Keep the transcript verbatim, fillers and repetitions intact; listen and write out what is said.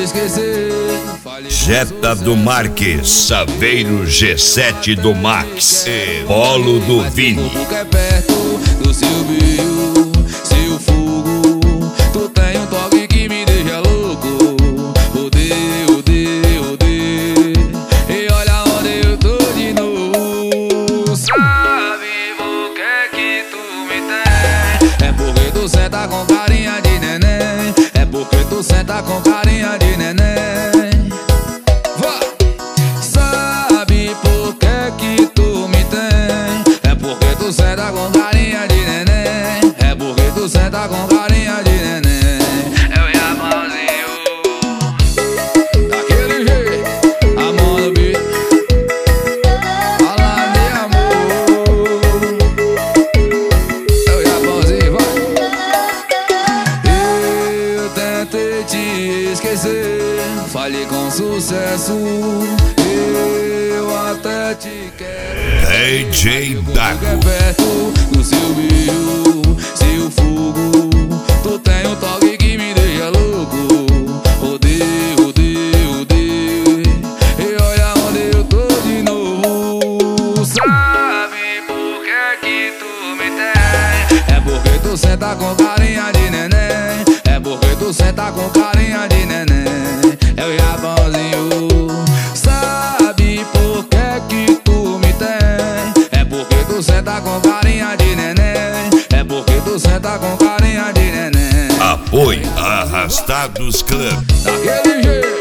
esquecer. Jetta do Marques, Saveiro G sete do Max, e Polo do Vini. Que é perto do seu brilho, seu fogo. Tu tem um toque que me deixa louco. Odeio, odeio, odeio. E olha onde eu tô de novo. Sabe por que que tu me tem? É porque tu senta com carinha de neném. É porque tu senta com carinha de neném. Sabe por que que tu me tem? É porque tu senta com carinha de neném. É porque tu senta com carinha de neném. Eu e a mãozinho daquele jeito, a mão no beat, falando de amor. Eu e a mãozinho, vai. Eu tentei te esquecer, falhei com sucesso. Eu até te quero. D J Dago. É perto do seu brilho, seu fogo. Tu tem um toque que me deixa louco. Odeio, odeio, odeio. E olha onde eu tô de novo. Sabe por que que tu me tem? É porque tu senta com carinha de neném. É porque tu senta com carinha de neném. Eu e a Bonzinho. Sabe por que que tu me tem? É porque tu senta com carinha de neném. É porque tu senta com carinha de neném. Apoio Arrastados Club. Daquele jeito.